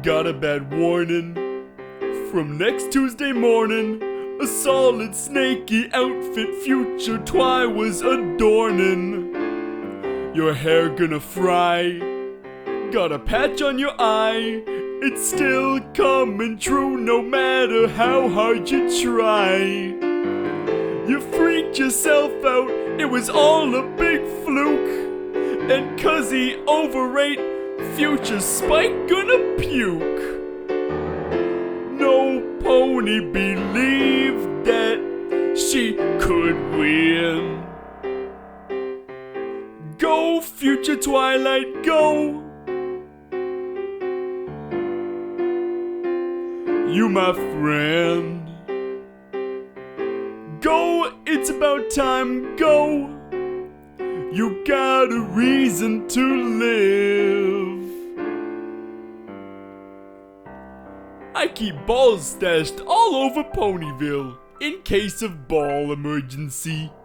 Got a bad warning from next Tuesday morning. A solid snaky outfit future Twi was adorning. Your hair gonna fry. Got a patch on your eye. It's still coming true no matter how hard you try. You freaked yourself out, it was all a big fluke. And 'cause he overate, future Spike gonna puke. No pony believed that she could win. Go, future Twilight, go! You my friend. Go, it's about time, go. You got a reason to live. I keep balls stashed all over Ponyville in case of ball emergency.